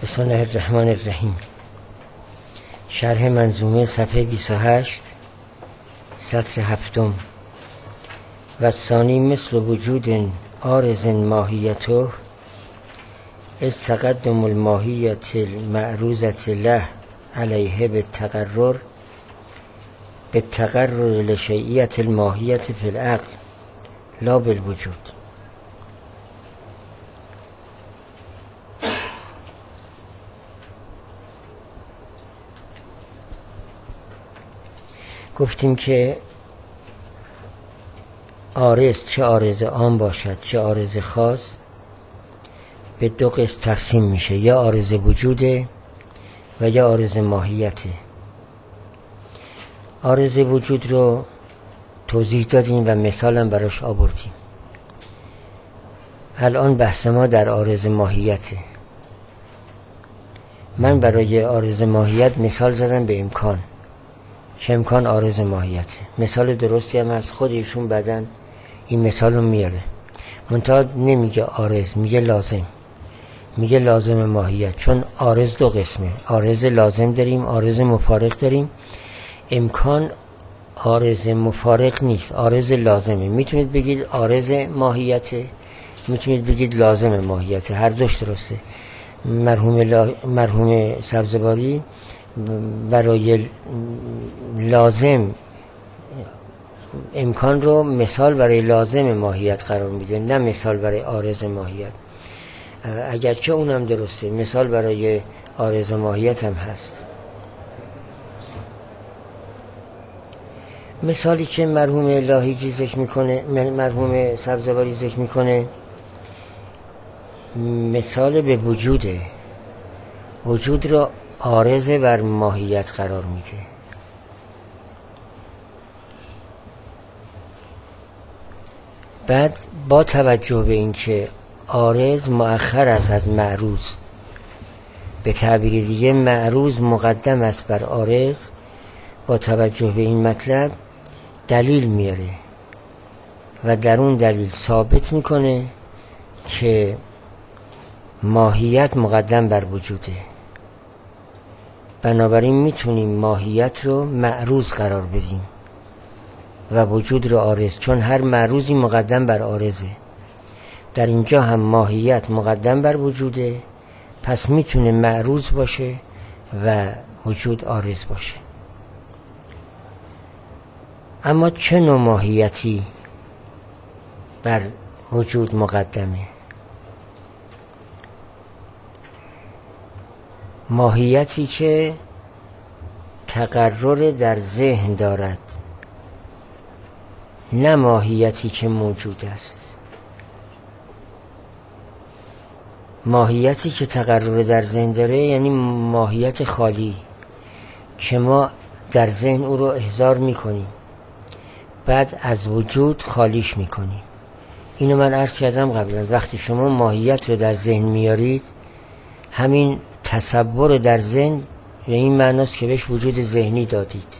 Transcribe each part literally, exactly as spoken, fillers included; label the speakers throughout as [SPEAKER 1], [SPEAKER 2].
[SPEAKER 1] بسم الله الرحمن الرحیم. شرح منظومه صفحه بیست و هشت سطر هفتم. و ثانی مثل وجود عارض ماهیته از تقدم الماهیت المعروضة له علیه بالتقرر بالتقرر لشیئیت الماهیت فی العقل لا بالوجود. گفتیم که عارض، چه عارض عام باشد چه عارض خاص، به دو قسم تقسیم میشه، یا عارض وجوده و یا عارض ماهیته. عارض وجود رو توضیح دادیم و مثالم براش آوردیم. الان بحث ما در عارض ماهیته. من برای عارض ماهیت مثال زدم به امکان، چه امکان عارض ماهیته. مثال درستی هم از خودشون بعدن این مثال رو میاره، منتها نمیگه عارض، میگه لازم، میگه لازم ماهیت. چون عارض دو قسمه، عارض لازم داریم، عارض مفارق داریم. امکان عارض مفارق نیست، عارض لازمه. میتونید بگید عارض ماهیته، میتونید بگید لازم ماهیته، هر دوش درسته. مرحوم, لا... مرحوم سبزواری برای لازم امکان رو مثال برای لازم ماهیت قرار میده، نه مثال برای عارض ماهیت. اگرچه اونم درسته، مثال برای عارض ماهیت هم هست. مثالی که مرحوم لاهیجی ذکر میکنه، مرحوم سبزواری ذکر میکنه، مثال به وجوده. وجود رو عارض بر ماهیت قرار میده. بعد با توجه به اینکه عارض مؤخر است از معروض، به تعبیر دیگه معروض مقدم است بر عارض، با توجه به این مطلب دلیل میاره و در اون دلیل ثابت میکنه که ماهیت مقدم بر وجوده. بنابراین میتونیم ماهیت رو معروض قرار بدیم و وجود رو عارض، چون هر معروضی مقدم بر عارضه. در اینجا هم ماهیت مقدم بر وجوده، پس میتونه معروض باشه و وجود عارض باشه. اما چه نوع ماهیتی بر وجود مقدمه؟ ماهیتی که تقرر در ذهن دارد، نه ماهیتی که موجود است. ماهیتی که تقرر در ذهن داره یعنی ماهیت خالی که ما در ذهن او رو احضار میکنیم، بعد از وجود خالیش میکنیم. اینو من عرض کردم قبلا، وقتی شما ماهیت رو در ذهن میارید، همین تصور در ذهن به این معناست که بهش وجود ذهنی دادید.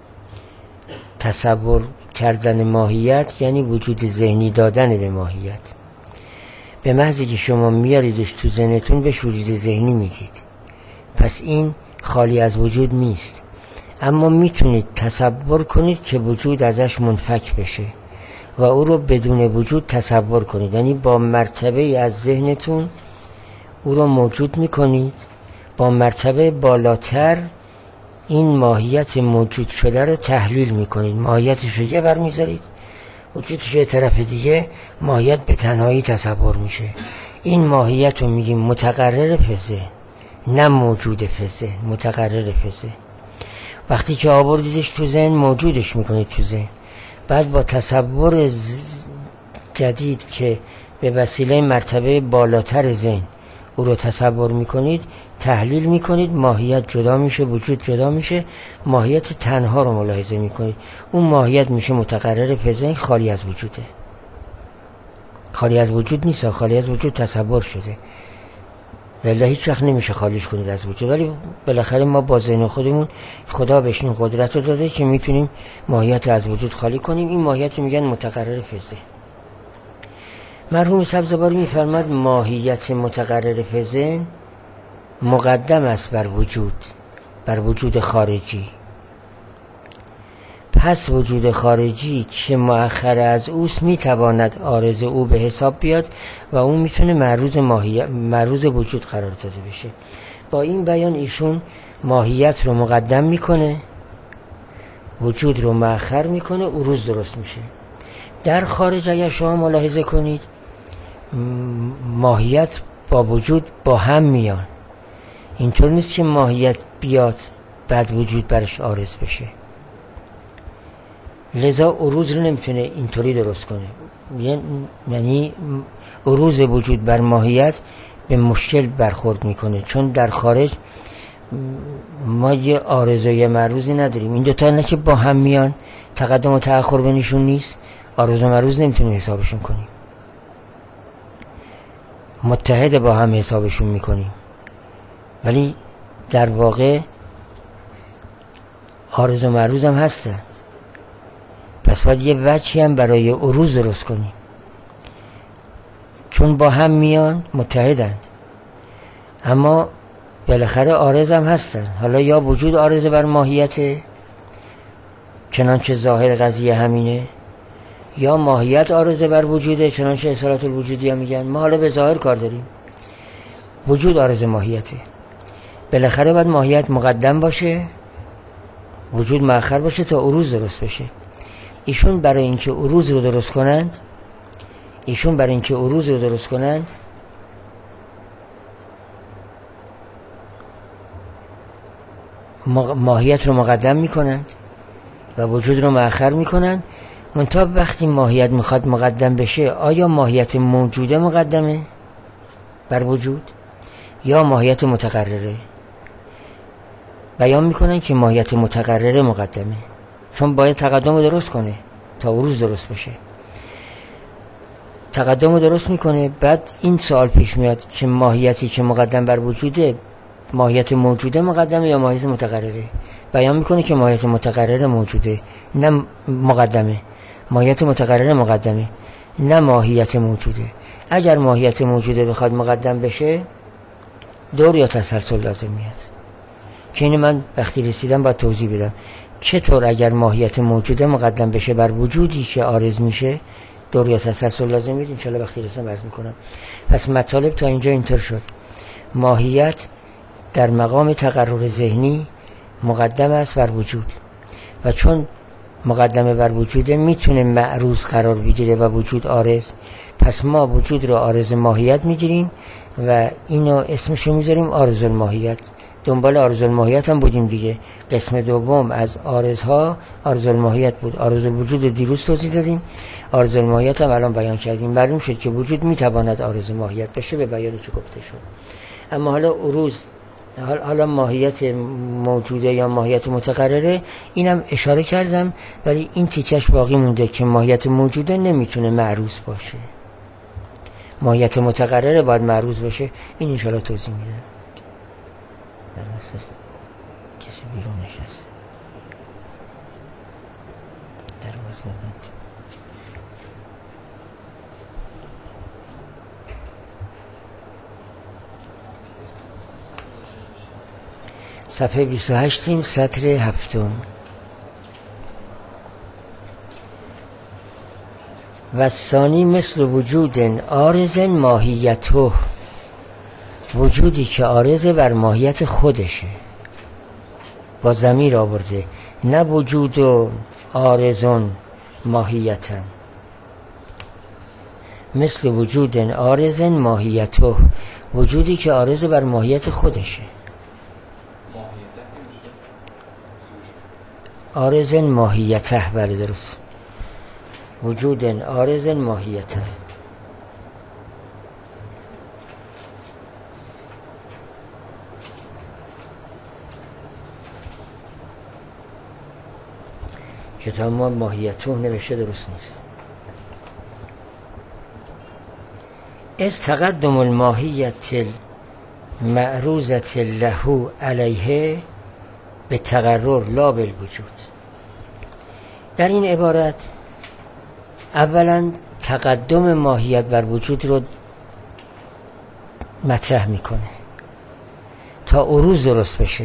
[SPEAKER 1] تصور کردن ماهیت یعنی وجود ذهنی دادن به ماهیت. به محضی که شما میاریدش تو ذهنتون بهش وجود ذهنی میدید، پس این خالی از وجود نیست. اما میتونید تصور کنید که وجود ازش منفک بشه و او رو بدون وجود تصور کنید، یعنی با مرتبه از ذهنتون او رو موجود میکنید، با مرتبه بالاتر این ماهیت موجود شده رو تحلیل میکنید. ماهیتش رو یه بر میذارید، وجودش یه طرف دیگه، ماهیت به تنهایی تصور میشه. این ماهیت رو میگیم متقرر فزه، نه موجود فزه، متقرر فزه. وقتی که آوردیدش تو ذهن موجودش میکنید تو ذهن، بعد با تصور جدید که به وسیله مرتبه بالاتر ذهن او رو تصور میکنید، تحلیل میکنید، ماهیت جدا میشه، وجود جدا میشه، ماهیت تنها رو ملاحظه میکنید. اون ماهیت میشه متقرر فزه، خالی از وجوده. خالی از وجود نیست، خالی از وجود تصور شده، ولی هیچ وقت نمیشه خالیش کنید از وجود. ولی بالاخره ما با ذهن خودمون خدا بهش این قدرت رو داده که میتونیم ماهیت از وجود خالی کنیم. این ماهیت رو میگن متقرر فزه. مرحوم سبزواری میفرماد ماهیت متقرر فزن مقدم است بر وجود، بر وجود خارجی. پس وجود خارجی که مؤخر از اوست میتواند عارض او به حساب بیاد و اون میتونه معروض ماهیت، معروض وجود قرار داده بشه. با این بیان ایشون ماهیت رو مقدم میکنه، وجود رو مؤخر میکنه، عروض درست میشه. در خارج اگر شما ملاحظه کنید ماهیت با وجود با هم میان. اینطور نیست که ماهیت بیاد بعد وجود برش عارض بشه. لذا عروض رو نمیتونه اینطوری درست کنه. یعنی عروض وجود بر ماهیت به مشکل برخورد میکنه، چون در خارج ما یه عارض و یه معروضی نداریم. این دوتا نه که با هم میان، تقدم و تأخر بینشون نیست، عارض و معروض نمیتونه حسابشون کنیم، متحد با هم حسابشون میکنیم. ولی در واقع عارض و معروض هم هستن. پس باید یه وجهی هم برای عروض درست کنیم، چون با هم میان متحدند، اما بالاخره عارض هم هستن. حالا یا وجود عارض بر ماهیت چنانچه ظاهر قضیه همینه، یا ماهیت عارض بر وجوده چنانچه اصالت الوجودی ها میگن. ما حالا به ظاهر کار داریم، وجود عارض ماهیته، بالاخره باید ماهیت مقدم باشه، وجود مؤخر باشه تا عروض درست بشه. ایشون برای اینکه عروض رو درست کنند ایشون برای اینکه عروض رو درست کنند ماهیت رو مقدم میکنند و وجود رو مؤخر میکنند. منتها وقتی ماهیت میخواد مقدم بشه، آیا ماهیت موجوده مقدمه بر وجود یا ماهیت متقرره؟ بیان میکنن که ماهیت متقرره مقدمه، چون باید تقدم رو درست کنه تا عروض درست بشه. تقدم رو درست میکنه، بعد این سوال پیش میاد که ماهیتی که مقدم بر وجوده ماهیت موجوده مقدمه یا ماهیت متقرره؟ بیان میکنه که ماهیت متقرره موجوده، نه مقدمه. ماهیت متقرره مقدمه، نه ماهیت موجوده. اگر ماهیت موجوده بخواد مقدم بشه، دور یا تسلسل لازم میاد، که اینو من وقتی رسیدم باید توضیح بدم چطور اگر ماهیت موجوده مقدم بشه بر وجودی که عارض میشه، دور یا تسلسل لازم میاد. انشالله وقتی رسیدم عرض میکنم. پس مطالب تا اینجا اینطور شد. ماهیت در مقام تقرر ذهنی مقدم است بر وجود، و چون مقدمه بر وجوده میتونه معروض قرار بگیره و وجود عارض. پس ما وجود رو عارض ماهیت میگیریم و اینو اسمشو میذاریم عارض الماهیت. دنبال عارض الماهیت هم بودیم دیگه. قسم دوم از عارضها عارض الماهیت بود. عارض الوجود رو دیروز توضیح دادیم، عارض الماهیت هم الان بیان کردیم. معلوم شد که وجود میتواند عارض ماهیت بشه به بیانی که گفته شد. اما حالا عروض، حالا ماهیت موجوده یا ماهیت متقرره، اینم اشاره کردم، ولی این تیکش باقی مونده که ماهیت موجوده نمیتونه معروض باشه، ماهیت متقرره باید معروض باشه. این انشاءالله توضیح میدم. در اساس کسی بیرون نشسته در باز ببند. صفحه بیست و هشت سطر هفتم. و ثانی مثل وجود عارض ماهیته، وجودی که عارض بر ماهیت خودشه، با ضمیر آورده، نه وجود و عارضون ماهیتن. مثل وجود عارض ماهیته، وجودی که عارض بر ماهیت خودشه. عارض ماهیته، بله درست. وجود عارض ماهیته. کتاب ما ماهیته نوشته درست نیست. از تقدم الماهیت المعروضة له علیه به تقرر لا بالوجود. در این عبارت اولا تقدم ماهیت بر وجود رو مطرح میکنه تا عروض درست بشه.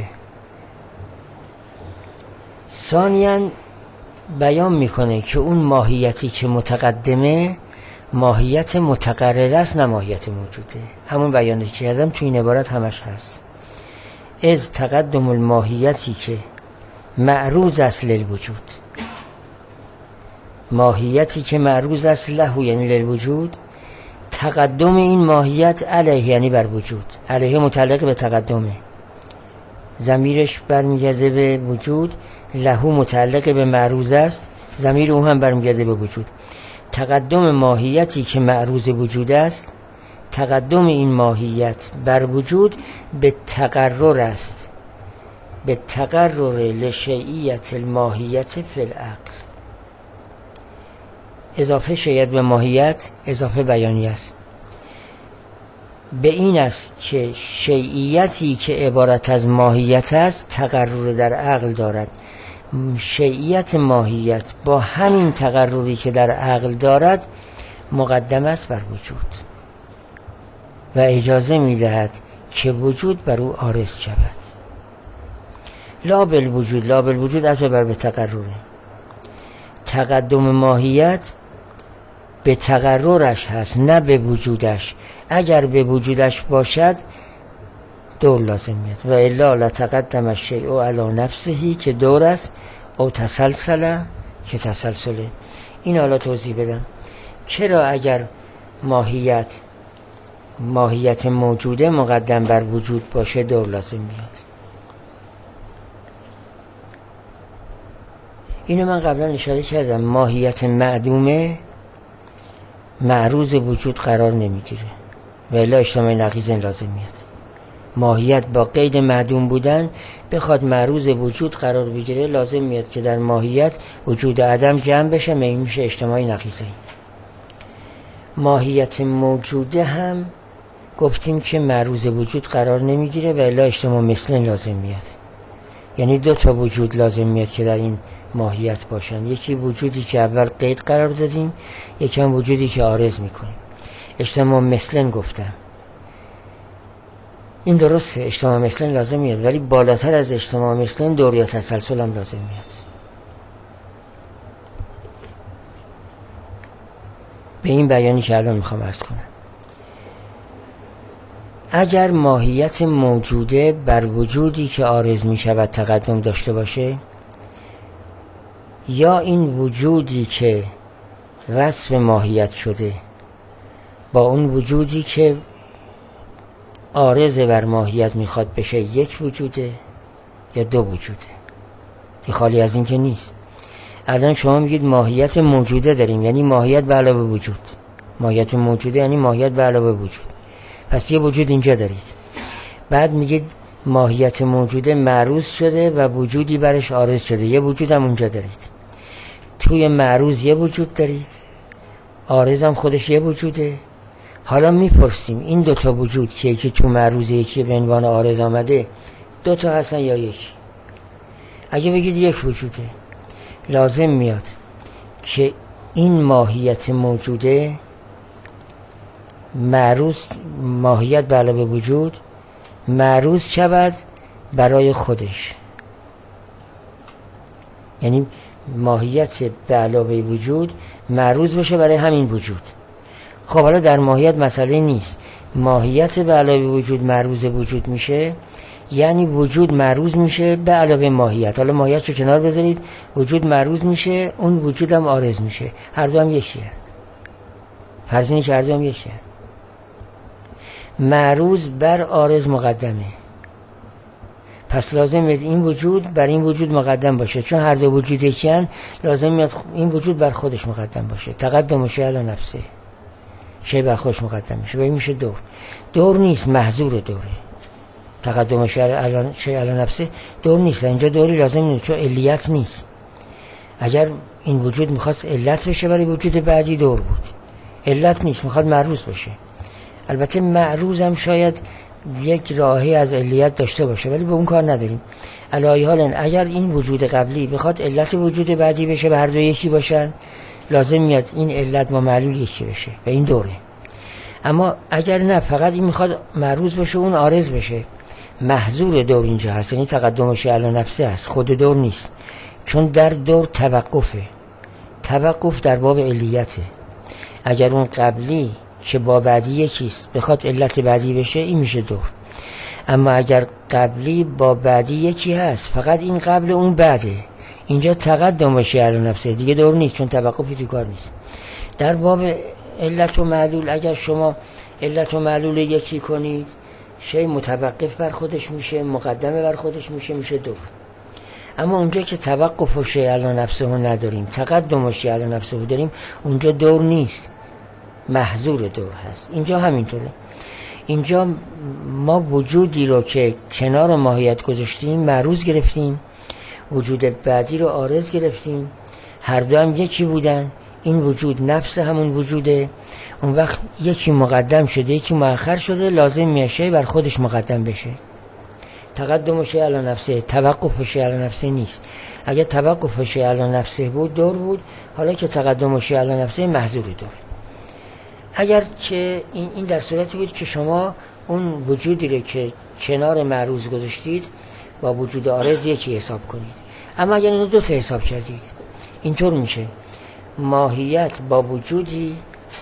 [SPEAKER 1] ثانیاً بیان میکنه که اون ماهیتی که متقدمه ماهیت متقرره است، نه ماهیت موجوده. همون بیانی که کردم تو این عبارت همش هست. از تقدم الماهیتی که معروض است للوجود، ماهیتی که معروض است له یعنی للوجود، تقدم این ماهیت علیه یعنی بر وجود. علیه متعلق به تقدمه، ضمیرش برمیگرده به وجود. له متعلق به معروض است، ضمیر او هم برمیگرده به وجود. تقدم ماهیتی که معروض وجود است، تقدم این ماهیت بر وجود به تقرر است، به تقرر لشیعیت الماهیت فی العقل. اضافه شیعیت به ماهیت اضافه بیانی است. به این است که شیعیتی که عبارت از ماهیت است تقرر در عقل دارد. شیعیت ماهیت با همین تقرری که در عقل دارد مقدم است بر وجود و اجازه می‌دهد که وجود بر او عارض شود. لا بالوجود، لا بالوجود عطف بر به تقرره. تقدم ماهیت به تقررش هست نه به وجودش. اگر به وجودش باشد دور لازم میاد. و الا لتقدم الشیء علی نفسه که دور است، او تسلسل که تسلسله. این حالا توضیح بدم چرا اگر ماهیت ماهیت موجوده مقدم بر وجود باشه دور لازم میاد. اینو من قبلا اشاره کردم. ماهیت معدومه معروض وجود قرار نمیگیره و الا اجتماع نقیض لازم میاد. ماهیت با قید معدوم بودن بخواد معروض وجود قرار بگیره لازم میاد که در ماهیت وجود عدم جمع بشه، میشه اجتماع نقیضه. ماهیت موجوده هم گفتیم که معروض وجود قرار نمیگیره و الا اجتماع مثل لازم میاد. یعنی دو تا وجود لازم میاد که در این ماهیت باشن. یکی وجودی که اول قید قرار دادیم، یکی هم وجودی که عارض میکنیم. اجتماع مثلن گفتم این درسته، اجتماع مثلن لازم میاد، ولی بالاتر از اجتماع مثلن دور یا تسلسل هم لازم میاد. به این بیانی که الان میخوام عرض کنم، اگر ماهیت موجوده بر وجودی که عارض میشود تقدم داشته باشه، یا این وجودی که وصف ماهیت شده با اون وجودی که عارض بر ماهیت میخواد بشه یک وجوده یا دو وجوده، که خالی از این که نیست. الان شما میگید ماهیت موجوده داریم، یعنی ماهیت به علاوه وجود. ماهیت موجوده یعنی ماهیت به علاوه وجود. پس یه وجود اینجا دارید. بعد میگید ماهیت موجوده معروض شده و وجودی برش عارض شده، یه وجود هم اونجا دارید. توی معروض یه وجود دارید، عارض هم خودش یه وجوده. حالا میپرسیم این دوتا وجود که یکی تو معروض یکی به عنوان عارض آمده، دوتا هستن یا یکی؟ اگه بگید یک وجوده، لازم میاد که این ماهیت موجوده معروض، ماهیت به علاوه وجود معروض شود برای خودش، یعنی ماهیت به علاوه وجود معروض بشه برای همین وجود. خب حالا در ماهیت مسئله نیست. ماهیت به علاوه وجود معروض وجود میشه، یعنی وجود معروض میشه به علاوه ماهیت. حالا ماهیت رو کنار بذارید، وجود معروض میشه، اون وجود هم عارض میشه. هر دو هم یکیه. فرض اینه که هر دو هم یکیه. معروض بر عارض مقدمه، پس لازم میاد این وجود بر این وجود مقدم باشه. چون هر دو وجود یکیان، لازم میاد این وجود بر خودش مقدم باشه. تقدم شیء علی نفسه، شیء بر خودش مقدم میشه و این میشه دور. دور نیست، محظور دوره. تقدم شیء علی نفسه دور نیست. اینجا دوری لازم نیست چون علیت نیست. اگر این وجود میخواست علت بشه برای وجود بعدی دور بود. علت نیست، میخواد معروض بشه. البته معروض هم شاید یک راهی از علیت داشته باشه، ولی به اون کار نداریم. علی حال اگر این وجود قبلی بخواد علت وجود بعدی بشه و هر دو یکی باشن، لازم میاد این علت با معلول یکی بشه و این دوره. اما اگر نه، فقط این میخواد معروض بشه اون عارض بشه، محظور دور اینجا هست، یعنی تقدم و شیء علی نفسه هست، خود دور نیست، چون در دور توقفه. توقف در باب علیته. اگر اون قبلی که با بعدی یکیست بخواد علت بعدی بشه، این میشه دور. اما اگر قبلی با بعدی یکی هست، فقط این قبل اون بعده، اینجا تقدم و شیء علی نفسه، دیگه دور نیست، چون توقفی تو کار نیست. در باب علت و معلول اگر شما علت و معلول یکی کنید، شیء متوقف بر خودش میشه، مقدمه بر خودش میشه، میشه دور. اما اونجا که توقف و شیء علی نفسه رو نداریم، تقدم و شیء علی نفسه رو داریم، اونجا دور نیست، محظور دور هست. اینجا همینطوره. اینجا ما وجودی رو که کنار ماهیت گذاشتیم معروض گرفتیم، وجود بعدی رو عارض گرفتیم، هر دو هم یکی بودن. این وجود نفس همون وجوده، اون وقت یکی مقدم شده یکی مؤخر شده، لازم میشه بر خودش مقدم بشه. تقدم و شیء علی نفسه، توقف و شیء علی نفسه نیست. اگر توقف و شیء علی نفسه بود دور بود، حالا که تقدم و شیء علی نفسه محظور دور. اگر که این این در صورتی بود که شما اون وجودی رو که کنار معروض گذاشتید با وجود عارض یکی حساب کنید. اما اگر اینو دو تا حساب کردید، اینطور میشه ماهیت با وجودی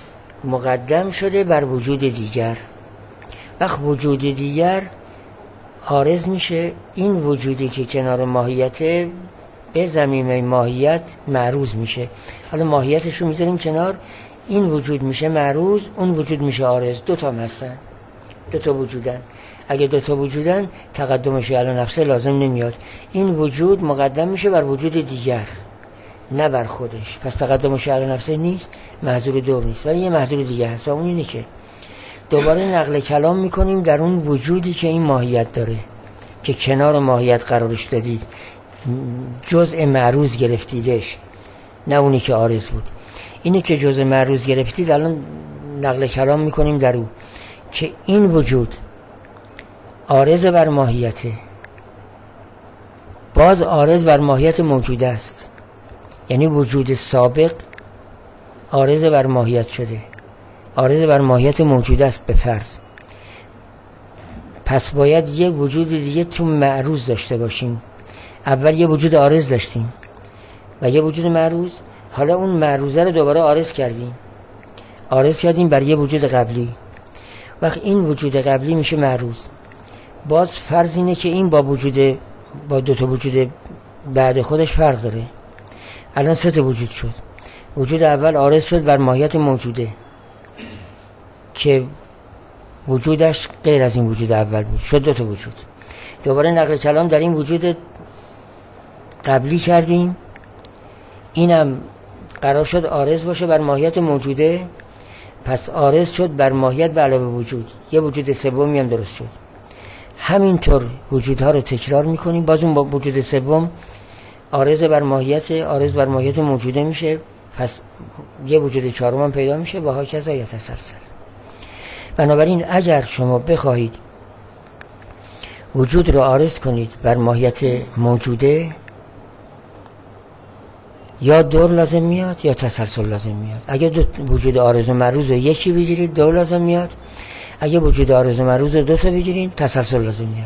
[SPEAKER 1] مقدم شده بر وجود دیگر، وقت وجود دیگر عارض میشه، این وجودی که کنار ماهیت به زمینه ماهیت معروض میشه. حالا ماهیتش رو میذاریم کنار، این وجود میشه معروض، اون وجود میشه عارض. دو تا هستن، دو تا وجودن. اگه دو تا وجودن تقدم شیء علی نفسه لازم نمیاد، این وجود مقدم میشه بر وجود دیگر نه بر خودش، پس تقدم شیء علی نفسه نیست، محظور دور نیست. ولی یه محظور دیگه هست و اون اینه که دوباره نقل کلام میکنیم در اون وجودی که این ماهیت داره، که کنار ماهیت قرارش دادید، جزء معروض گرفتیدش، نه اونی که عارض بود. اینی که جزء معروض گرفتید الان نقل کلام میکنیم در اون که این وجود عارض بر ماهیته، باز عارض بر ماهیت موجوده است، یعنی وجود سابق عارض بر ماهیت شده، عارض بر ماهیت موجوده است به فرض. پس باید یه وجود دیگه تو معروض داشته باشیم. اول یه وجود عارض داشتیم و یه وجود معروض، حالا اون معروضه رو دوباره عارض کردیم، عارض کردیم بر یه وجود قبلی. وقت این وجود قبلی میشه معروض. باز فرض اینه که این با وجود با دو تا وجود بعد خودش فرق داره. الان سه تا وجود شد. وجود اول عارض شد بر ماهیت موجوده که وجودش غیر از این وجود اول بود، شد دو تا وجود. دوباره نقل کلام در این وجود قبلی کردیم، اینم قرار شد عارض باشه بر ماهیت موجوده، پس عارض شد بر ماهیت به علاوه وجود، یه وجود سومی هم درست شد. همینطور وجودها رو تکرار میکنیم، باز اون با وجود سوم عارض بر ماهیت عارض بر ماهیت موجوده میشه، پس یه وجود چهارم هم پیدا میشه و هاکذا یتسلسل. بنابراین اگر شما بخواهید وجود رو عارض کنید بر ماهیت موجوده، یا دور لازم میاد یا تسلسل لازم میاد. اگه دو وجود عارض و معروض رو یکی بگیرید دور لازم میاد، اگه وجود عارض و معروض رو دو تا بگیرید تسلسل لازم میاد.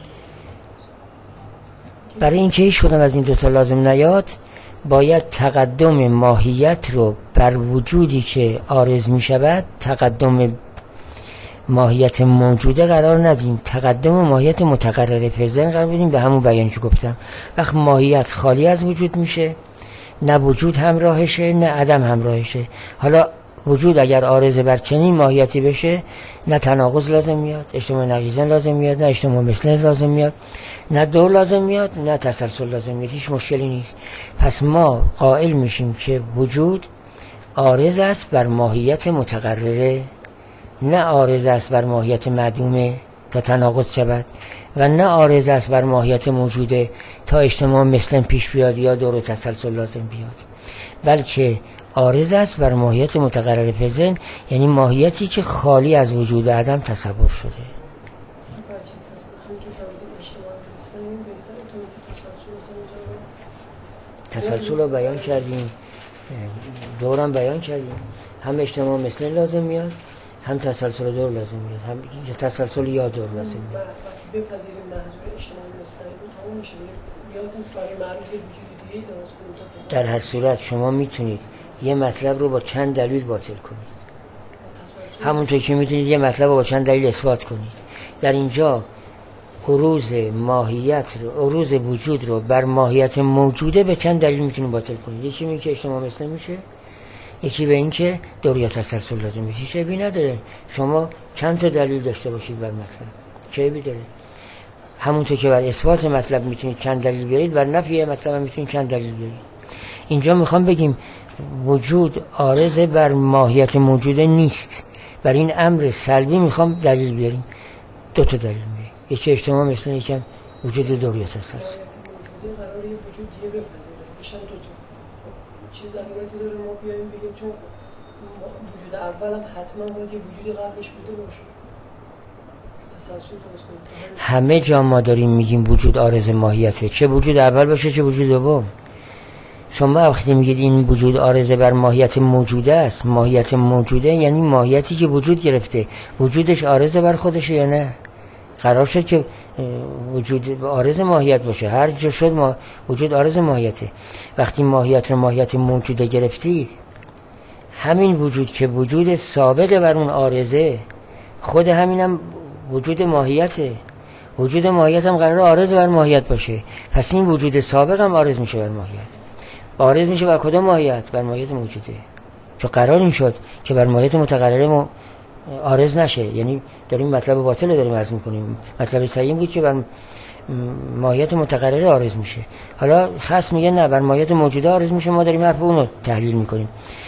[SPEAKER 1] برای اینکه هیچ کدوم از این دو تا لازم نیاد، باید تقدم ماهیت رو بر وجودی که عارض میشود تقدم ماهیت موجوده قرار ندیم، تقدم ماهیت متقرره فی ذهن قرار بدیم، به همون بیانی که گفتم. وقت ماهیت خالی از وجود میشه، نه وجود همراهشه نه عدم همراهشه. حالا وجود اگر عارض بر چنین ماهیتی بشه، نه تناقض لازم میاد، اجتماع نقیضن لازم میاد، نه اجتماع مثلن لازم میاد، نه دور لازم میاد، نه تسلسل لازم میاد، هیچ مشکلی نیست. پس ما قائل میشیم که وجود عارض است بر ماهیت متقرره، نه عارض است بر ماهیت معدومه تا تناقض شود، و نه عارض است بر ماهیت موجوده تا اجتماع مثلن پیش بیاد یا دور و تسلسل لازم بیاد، بلکه عارض است بر ماهیت متقرر فی ذهن، یعنی ماهیتی که خالی از وجود عدم تصور شده. تسلسل رو بیان کردیم، دورم بیان کردیم، هم اجتماع مثلن لازم میاد، هم تسلسل دور لازم میاد، هم تسلسل یا دور لازم میاد.
[SPEAKER 2] بپذیریم محضور اجتماع مصنوعی رو تمام میشه. نیاز نیست برای معروض یه وجود دیگه درست کنیم.
[SPEAKER 1] در هر صورت شما میتونید یه مطلب رو با چند دلیل باطل کنید، همونطور که میتونید یه مطلب رو با چند دلیل اثبات کنید. در اینجا عروض ماهیت رو، عروض وجود رو بر ماهیت موجوده به چند دلیل میتونید باطل کنید. یکی به این که اجتماع مثل میشه، یکی به این که دور یا تسلسل لازم میشه. چه عیبی نداره شما چند تا دلیل داشته باشید بر مطلب، چه عیبی داره؟ همونطور که بر اثبات مطلب میتونید چند دلیل بیارید، بر نفی مطلب هم میتونید چند دلیل بیارید. اینجا میخوام بگیم وجود عارض بر ماهیت موجوده نیست. بر این امر سلبی میخوام دلیل بیاریم، دو تا دلیل میاریم. یکی اجتماع مثل یکم وجود دور یا تسلسل.
[SPEAKER 2] موجوده قراره یه وجود دیگه بپذیره، میشن دو تا. چیز ضرورتی داره ما بیایم بگیم چون وجود اول هم حتما باید یه وجودی قبلش بوده باشه.
[SPEAKER 1] همه جا ما داریم میگیم وجود عارض ماهیته، چه وجود اول باشه چه وجود دوم. شما وقتی میگید این وجود عارض بر ماهیت موجوده است، ماهیت موجوده یعنی ماهیتی که وجود گرفته، وجودش عارض بر خودشه یا نه؟ قرار شد که وجود عارض ماهیت باشه، هر جا شد ما وجود عارض ماهیته. وقتی ماهیت رو ماهیت موجوده گرفتید، همین وجود که وجود سابق بر اون عارضه، خود همینم وجود ماهیته. وجود ماهیت هم قرار عارض بر ماهیت باشه، پس این وجود سابق هم عارض میشه بر ماهیت. عارض میشه بر کدام ماهیت؟ بر ماهیت موجوده. چون قرار این شد که بر ماهیت متقرره ما عارض نشه، یعنی داریم مطلب باطل رو داریم عرض میکنیم. مطلب صحیح بود که بر ماهیت متقرره عارض میشه. حالا خاص میگه نه، بر ماهیت موجوده عارض میشه، ما داریم حرف اون رو تحلیل میکنیم.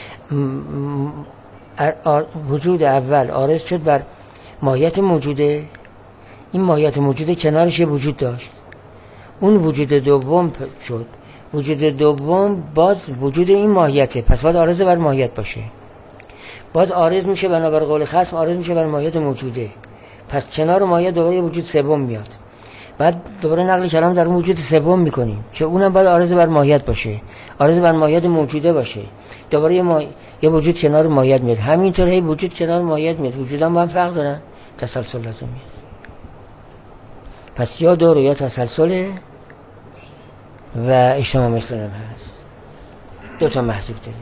[SPEAKER 1] وجود اول عارض شد بر ماهیت موجوده، این ماهیت موجوده کنارش یه وجود داشت، اون وجود دوم شد. وجود دوم باز وجود این ماهیته، پس باید عارض بر ماهیت باشه. باز عارض میشه بنابر قول خصم، عارض میشه بر ماهیت موجوده، پس کنار ماهیت دوباره وجود سوم میاد. بعد دوباره نقل کلام در وجود سوم میکنیم که اونم باید عارض بر ماهیت باشه، عارض بر ماهیت موجوده باشه. دوباره یه, ما... یه وجود کنار ماهیت میاد، همینطور هی وجود کنار ماهیت میاد. وجودام با هم فرق دارن، تسلسل لازم میاد. پس یا دور یا تسلسل و اجتماع مثل هم هست. دو تا محذوب داره.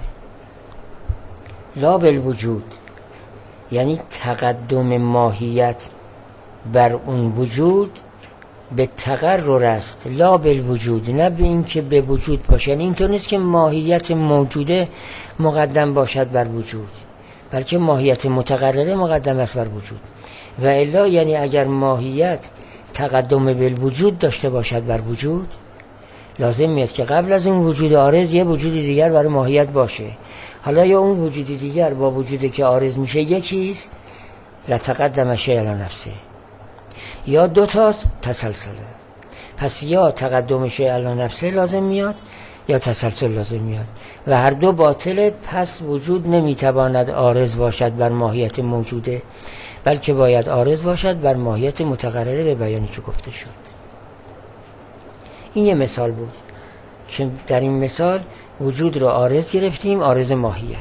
[SPEAKER 1] لا بالوجود یعنی تقدم ماهیت بر اون وجود به تقرر است، لا بالوجود، نه به این که به وجود باشه. یعنی اینطور نیست که ماهیت موجوده مقدم باشد بر وجود، بلکه ماهیت متقرره مقدم است بر وجود. و الا یعنی اگر ماهیت تقدم بالوجود داشته باشد بر وجود، لازم میاد که قبل از اون وجود عارض یه وجود دیگر برای ماهیت باشه. حالا یا اون وجود دیگر با وجودی که عارض میشه یکیست، لتقدم شیء علی نفسه، یا دو تاست تسلسله. پس یا تقدم شیء علی نفسه لازم میاد یا تسلسل لازم میاد و هر دو باطله. پس وجود نمیتواند عارض باشد بر ماهیت موجوده، بلکه باید عارض باشد بر ماهیت متقرره به بیانی که گفته شد. این یه مثال بود که در این مثال وجود رو عارض گرفتیم، عارض ماهیت.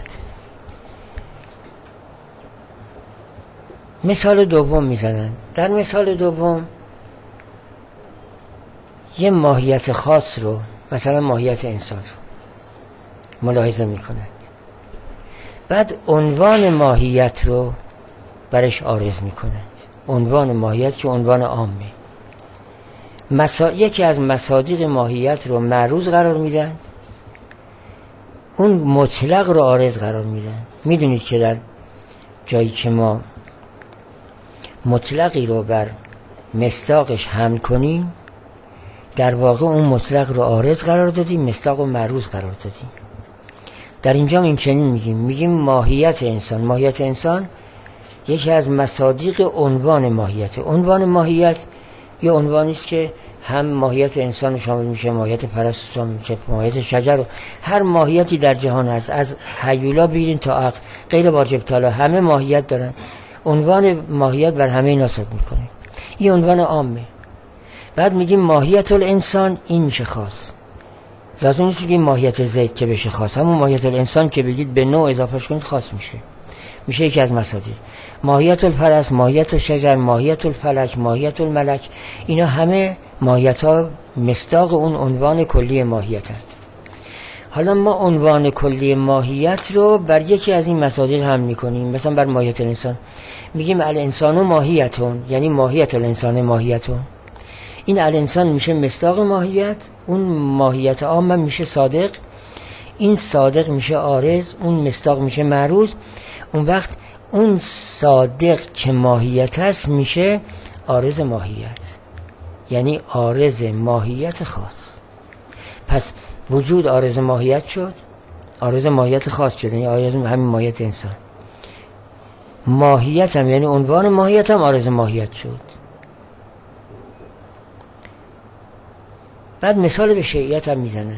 [SPEAKER 1] مثال دوم میزنن. در مثال دوم یه ماهیت خاص رو، مثلا ماهیت انسان رو ملاحظه میکنن، بعد عنوان ماهیت رو برش عارض میکنن. عنوان ماهیت که عنوان عامه، مسا... یکی از مصادیق ماهیت رو معروض قرار میدن، اون مطلق رو عارض قرار میدن. میدونید که در جایی که ما مطلقی رو بر مصداقش حمل کنیم، در واقع اون مطلق رو عارض قرار دادیم، مصداق رو معروض قرار دادیم. در اینجا این چنین میگیم، میگیم ماهیت انسان. ماهیت انسان یکی از مصادیق عنوان ماهیت. عنوان ماهیت یه عنوانی است که هم ماهیت انسان شامل میشه، ماهیت پرست شامل میشه، ماهیت شجر، هر ماهیتی در جهان هست، از هیولا بیرین تا عقل، غیر واجب تالا، همه ماهیت دارن. عنوان ماهیت بر همه اینا صدق میکنه. این عنوان عامه. بعد میگیم ماهیت الانسان، این میشه خاص. لازم نیست بگیم ماهیت زید که بشه خاص، همون ماهیت الانسان که بگید به نوع اضافهش کنید خاص میشه. میشه یکی از مصادیق. ماهیت الفرس، ماهیت الشجر، ماهیت الفلک، ماهیت الملک، اینا همه ماهیت ها مصداق اون عنوان کلی ماهیت هست. حالا ما عنوان کلی ماهیت رو بر یکی از این مصادیق هم میکنیم. مثلا بر ماهیت الانسان میگیم الانسان ماهیتون، یعنی ماهیت الانسان ماهیتون. این الانسان میشه مصداق ماهیت، اون ماهیت عام میشه صادق، این صادق میشه عارض، اون مصداق میشه معروض. اون وقت اون صادق که ماهیت هست میشه عارض ماهیت، یعنی عارض ماهیت خاص. پس وجود عارض ماهیت شد، عارض ماهیت خاص شد، یعنی عارض همین ماهیت انسان. ماهیت هم یعنی عنوان ماهیت هم عارض ماهیت شد. بعد مثال به شیعیت هم میزنه.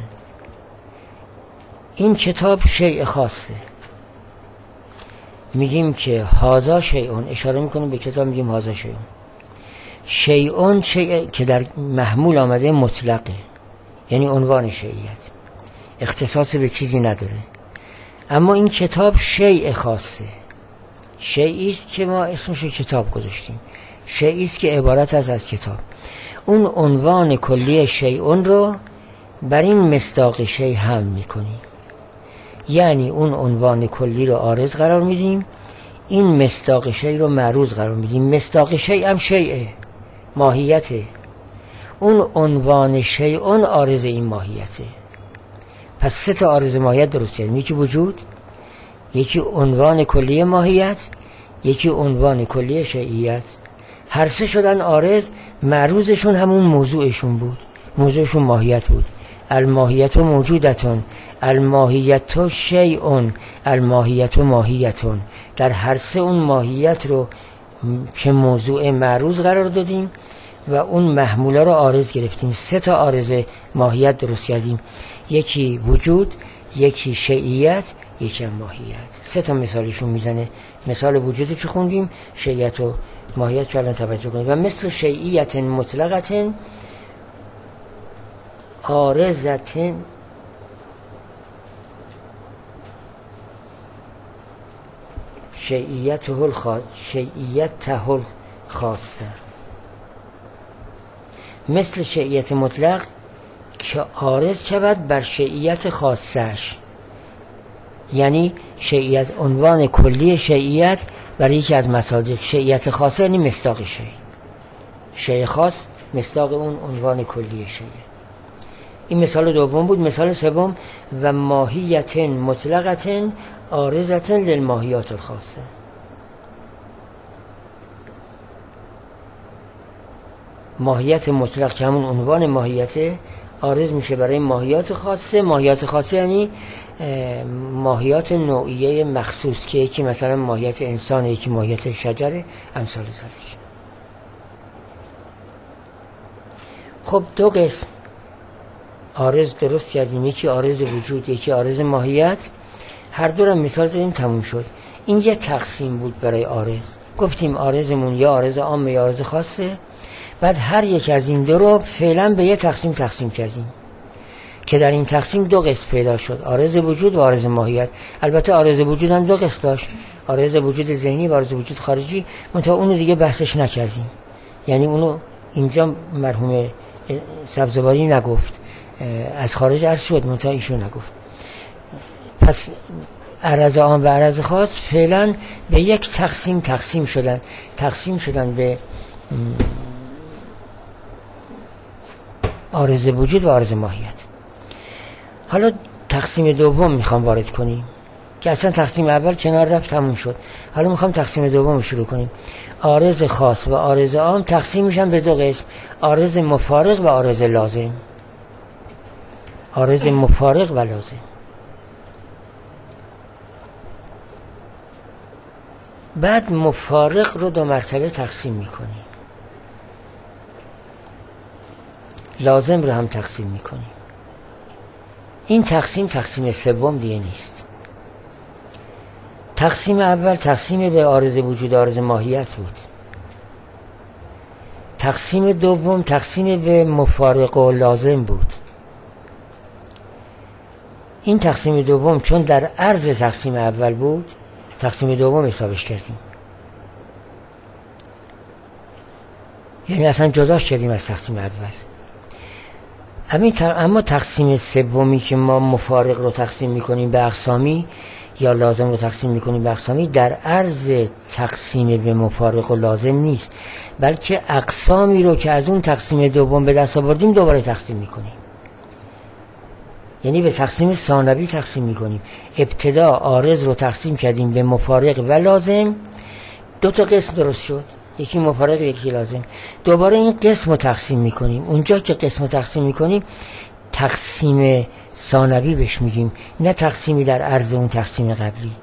[SPEAKER 1] این کتاب شیء خاصه، میگیم که هازا شیئون، اشاره میکنیم به کتاب میگیم هازا شیئون. شیئون شیء که در محمول آمده مطلقه، یعنی عنوان شیعیت، اختصاص به چیزی نداره. اما این کتاب شیء خاصه، شیئی است که ما اسمشو کتاب گذاشتیم، شیئی است که عبارت از از کتاب. اون عنوان کلی شیئون رو بر این مصداق شیء هم میکنیم، یعنی اون عنوان کلی رو عارض قرار میدیم، این مصداق شیء رو معروض قرار میدیم. مصداق شیء هم شیء ماهیته، اون عنوان شیئون عارض این ماهیته. پس سه تا عارض ماهیت درست کردیم، یکی وجود، یکی عنوان کلی ماهیت، یکی عنوان کلی شیعیت. هر سه شدن عارض، معروضشون همون موضوعشون بود، موضوعشون ماهیت بود. الماهیت موجودتون، الماهیت شیئون، الماهیت ماهیتون. در هر سه اون ماهیت رو که موضوع معروض قرار دادیم و اون محموله رو عارض گرفتیم. سه تا عارض ماهیت درست کردیم، یکی وجود، یکی شیعیت، یکی ماهیت. سه تا مثالشون میزنه. مثال وجودی که خوندیم، شیعیت و ماهیت که الان توجه کنیم. و مثل شیعیت مطلقت عارضت شیعیت هل خاص شیعیت تهل خاصه. مثل شیعیت مطلق که عارض شود بر شیعیت خاصش، یعنی شیعیت عنوان کلی شیعیت برای یکی از مصادیق. شیعیت خاصه یعنی مصداق شیع، شیع خاص مصداق اون عنوان کلی شیع. این مثال دوم بود. مثال سوم و ماهیت مطلقت عارضت للماهیات الخاصه. ماهیت مطلق که همون عنوان ماهیت عارض میشه برای ماهیات خاصه. ماهیات خاصه یعنی ماهیات نوعیه مخصوص که یکی مثلا ماهیت انسان، یکی ماهیت شجره، امثال ذالک. خب دو قسم عارض درست کردیم، یکی عارض وجود، یکی عارض ماهیت. هر دو را مثال زدیم، تموم شد. این یه تقسیم بود برای عارض. گفتیم عارضمون یا عارض عام یا عارض خاصه. بعد هر یک از این دو رو فعلا به یه تقسیم تقسیم کردیم که در این تقسیم دو قسم پیدا شد، عارض وجود و عارض ماهیت. البته عارض وجود هم دو قسم داشت، عارض وجود ذهنی و عارض وجود خارجی، منتها اونو دیگه بحثش نکردیم، یعنی اونو اینجا مرحوم سبزواری نگفت، از خارج عرض شد منتها ایشون نگفت. پس عرض عام و عرض خاص فعلا به یک تقسیم تقسیم شدن تقسیم شدن به عارض وجود و عارض ماهیت. حالا تقسیم دوم میخوام وارد کنیم که اصلا تقسیم اول کنار رفت، تموم شد. حالا میخوام تقسیم دوم رو شروع کنیم. عارض خاص و عارض عام تقسیم میشن به دو قسم، عارض مفارق و عارض لازم. عارض مفارق و لازم. بعد مفارق رو دو مرتبه تقسیم میکنیم، لازم رو هم تقسیم میکنیم. این تقسیم تقسیم سوم دیگه نیست. تقسیم اول تقسیم به عارض وجود عارض ماهیت بود. تقسیم دوم تقسیم به مفارق و لازم بود. این تقسیم دوم چون در عرض تقسیم اول بود، تقسیم دوم حسابش کردیم، یعنی اصلا جداش کردیم از تقسیم اول. اما تقسیم سومی که ما مفارق رو تقسیم میکنیم به اقسامی یا لازم رو تقسیم میکنیم به اقسامی، در عرض تقسیم به مفارق و لازم نیست، بلکه اقسامی رو که از اون تقسیم دوم به دست آوردیم دوباره تقسیم میکنیم، یعنی به تقسیم ثانوی تقسیم میکنیم. ابتدا عارض رو تقسیم کردیم به مفارق و لازم، دو تا قسم درست شد، یکی مفارق و یکی لازم. دوباره این قسم رو تقسیم میکنیم. اونجا که قسم رو تقسیم میکنیم تقسیم ثانوی بهش میگیم، نه تقسیمی در عرض اون تقسیم قبلی،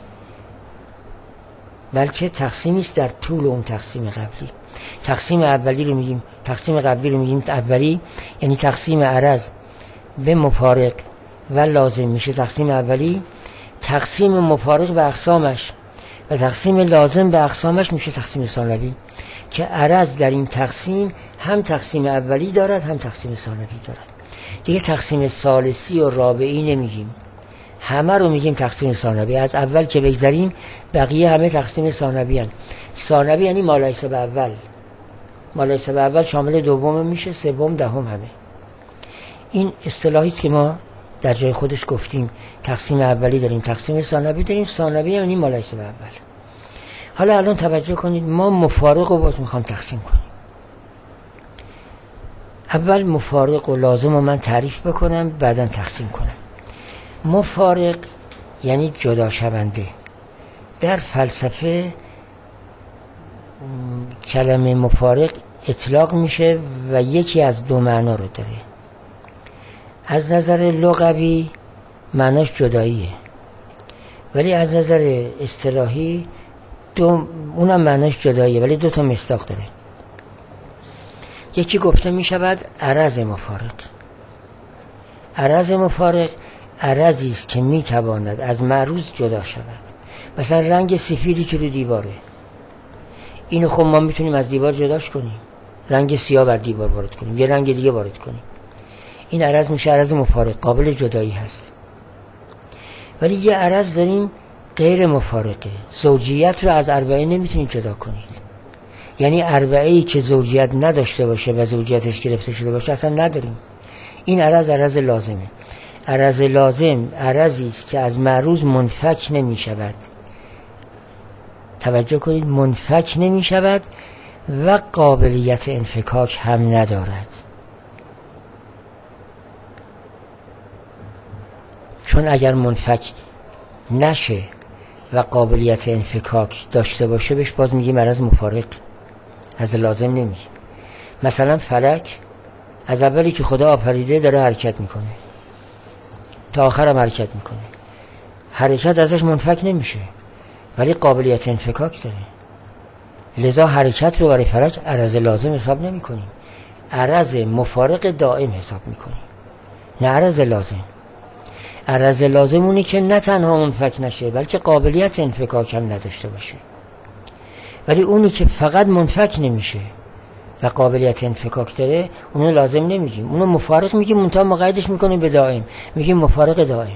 [SPEAKER 1] بلکه تقسیمی است در طول اون تقسیم قبلی. تقسیم اولی رو میگیم تقسیم قبلی رو میگیم اولی، یعنی تقسیم عرض به مفارق و لازم میشه تقسیم اولی. تقسیم مفارق به اقسامش و تقسیم لازم به اقسامش میشه تقسیم ثانوی، که عرض در این تقسیم هم تقسیم اولی دارد هم تقسیم ثانوی دارد. دیگه تقسیم ثالثی و رابعی نمیگیم، همه رو میگیم تقسیم ثانوی. از اول که بگذاریم بقیه همه تقسیم ثانوی هستند. ثانوی یعنی ما لیس به اول، ما لیس به اول شامل دوم میشه، سوم، دهم همه. این اصطلاحی است که ما در جای خودش گفتیم. تقسیم اولی داریم، تقسیم ثانوی داریم. ثانوی یعنی ما لیس به اول. حالا الان توجه کنید، ما مفارق رو باز میخوام تقسیم کنیم. اول مفارق و لازم رو من تعریف بکنم، بعدا تقسیم کنم. مفارق یعنی جدا شونده. در فلسفه کلمه مفارق اطلاق میشه و یکی از دو معنا رو داره. از نظر لغوی معناش جداییه، ولی از نظر اصطلاحی دو اونم معناش جداییه، ولی دو تا مصداق داره. یکی گفته می شود عرض مفارق. عرض مفارق عرضی است که می تواند از معروض جدا شود. مثلا رنگ سفیدی که رو دیواره، اینو خب ما میتونیم از دیوار جداش کنیم، رنگ سیاه بر دیوار وارد کنیم، یه رنگ دیگه وارد کنیم. این عرض میشه عرض مفارق، قابل جدایی هست. ولی یه عرض داریم غیر مفارقه. زوجیت رو از اربعه نمیتونید جدا کنید، یعنی اربعه‌ای که زوجیت نداشته باشه و زوجیتش گرفته شده باشه اصلا نداریم. این عرض عرض لازمه. عرض لازم عرضی است که از معروض منفک نمی شود. توجه کنید، منفک نمی شود و قابلیت انفکاک هم ندارد. چون اگر منفک نشه و قابلیت انفکاک داشته باشه بهش باز میگیم عرض مفارق، از لازم نمیگیم. مثلا فلک از اولی که خدا آفریده داره حرکت میکنه تا آخر هم حرکت میکنه، حرکت ازش منفک نمیشه ولی قابلیت انفکاک داره، لذا حرکت رو برای فلک عرض لازم حساب نمی کنیم، عرض مفارق دائم حساب میکنیم، نه عرض لازم. عرض لازم اونی که نه تنها منفک نشه بلکه قابلیت انفکاک هم نداشته باشه. ولی اونی که فقط منفک نمیشه و قابلیت انفکاک داره اونو لازم نمیگیم، اونو مفارق میگیم، منتها مقیدش میکنیم به دائم، میگیم مفارق دائم.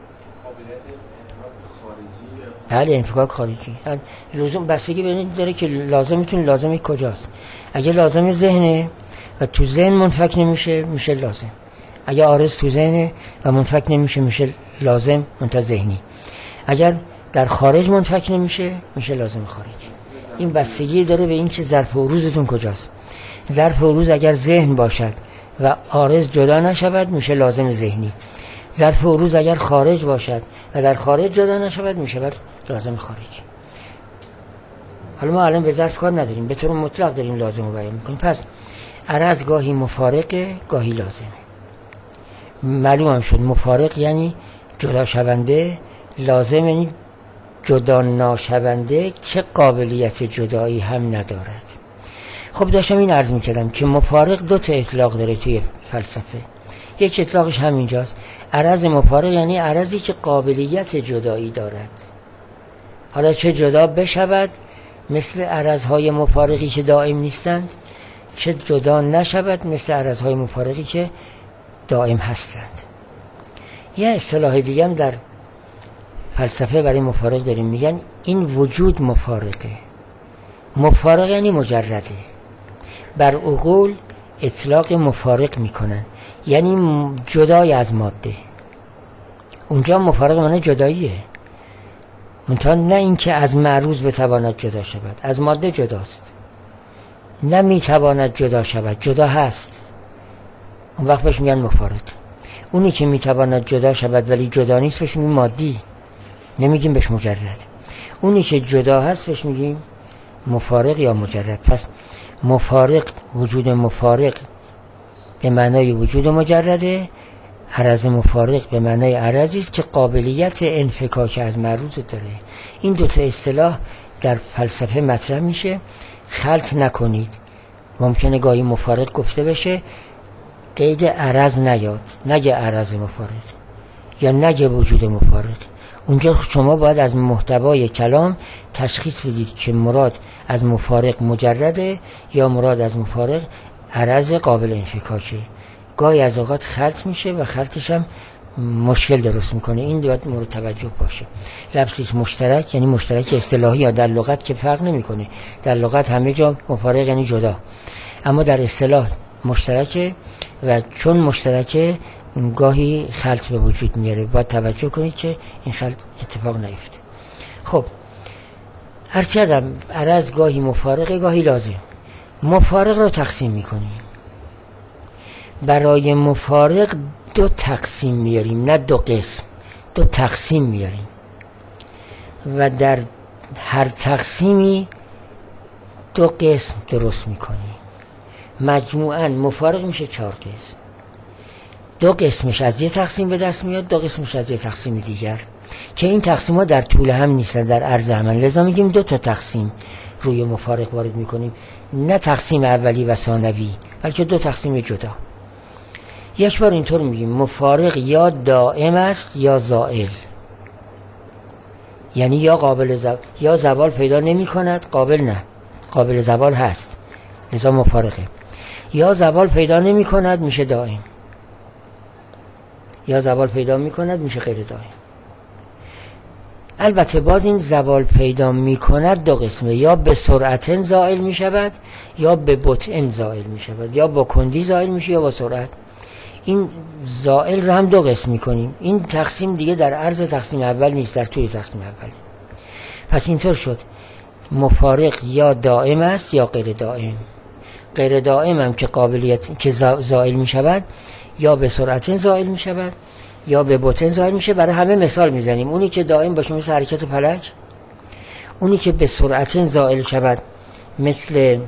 [SPEAKER 1] بله، انفکاک خارجی. لزوم بستگی به این داره که لازم میتونه لازمی کجاست. اگه لازم ذهنه و تو ذهن منفک نمیشه میشه لازم، اگه عارض تو ذهنه و منفک نمیشه میشه لازم منتها ذهنی، اگر در خارج منفک نمیشه میشه لازم خارجی. این بستگی داره به این که ظرف عروضتون کجاست. ظرف عروض اگر ذهن باشد و عارض جدا نشود میشه لازم ذهنی. ظرف عروض اگر خارج باشد و در خارج جدا نشود میشه لازم خارجی. حالا ما الان به ظرف کار نداریم، به طور مطلق داریم لازم رو بیان میکنیم. پس عرض گاهی مفارقه گاهی لازمه. معلوم هم شد مفارق یعنی جدا شونده، لازم یعنی جدا ناشونده که قابلیت جدایی هم ندارد. خب داشتم این عرض میکردم که مفارق دو تا اطلاق داره توی فلسفه. یک اطلاقش همینجاست، عرض مفارق یعنی عرضی که قابلیت جدایی دارد، حالا چه جدا بشود مثل عرضهای مفارقی که دائم نیستند، چه جدا نشود مثل عرضهای مفارقی که دائم هستند. یه اصطلاح دیگه هم در فلسفه برای مفارق داریم، میگن این وجود مفارقه. مفارق یعنی مجرده. بر عقول اطلاق مفارق میکنن، یعنی جدای از ماده. اونجا مفارق معنی جداییه، منتها نه اینکه از معروض بتواند جدا شود، از ماده جداست. نه میتواند جدا شود، جدا هست، اون وقت بهش میگن مفارق. اونی که میتواند جدا شود ولی جدا نیست بهش میگیم مادی، نمیگیم بهش مجرد. اونی که جدا هست بهش میگیم مفارق یا مجرد. پس مفارق، وجود مفارق به معنای وجود مجرده، عرض مفارق به معنای عرضی است که قابلیت انفکاک از معروض داره. این دو تا اصطلاح در فلسفه مطرح میشه، خلط نکنید. ممکنه گاهی مفارق گفته بشه قید عرض نیاد، نگه عرض مفارق یا نگه وجود مفارق. اونجا شما باید از محتوای کلام تشخیص بدید که مراد از مفارق مجرده یا مراد از مفارق عرض قابل انفکاکه. گاهی از اوقات خلط میشه و خلطش هم مشکل درست میکنه. این باید مورد توجه باشه. لفظ مشترک یعنی مشترک اصطلاحی، یا در لغت که فرق نمیکنه. در لغت همه جا مفارق یعنی جدا، اما در اصطلاح مشترکه و چون مشترکه گاهی خلط به وجود میاره. باید توجه کنید که این خلط اتفاق نیفته. خب عرض کردم عرض گاهی مفارقه گاهی لازم. مفارق رو تقسیم میکنیم. برای مفارق دو تقسیم میاریم، نه دو قسم، دو تقسیم میاریم و در هر تقسیمی دو قسم درست میکنیم. مجموعاً مفارق میشه چهار قسم. دو قسمش از یه تقسیم به دست میاد، دو قسمش از یه تقسیم دیگر، که این تقسیم ها در طول هم نیستن، در عرض هم. لذا میگیم دو تا تقسیم روی مفارق وارد میکنیم، نه تقسیم اولی و ثانوی، بلکه دو تقسیم جدا. یک بار اینطور میگیم مفارق یا دائم است یا زائل، یعنی یا قابل زوال یا زوال پیدا نمی کند، قابل نه، قابل زوال هست لذا مفارقه. یا زوال پیدا نمی کند میشه دائم، یا زوال پیدا می کند میشه غیر دائم. البته باز این زوال پیدا می کند دو قسمه، یا به سرعت زائل می شود یا به بطء زائل می شود، یا با کندی زائل میشه یا با سرعت. این زائل رو هم دو قسم میکنیم. این تقسیم دیگه در عرض تقسیم اول نیست، در طول تقسیم اول. پس اینطور شد مفارق یا دائم است یا غیر دائم. غیر دائم هم که قابلیت که زائل میشود یا به سرعت زائل میشود یا به بطء زائل میشه. برای همه مثال میزنیم. اونی که دائم باشه مثل حرکت فلک، اونی که به سرعت زائل شود مثل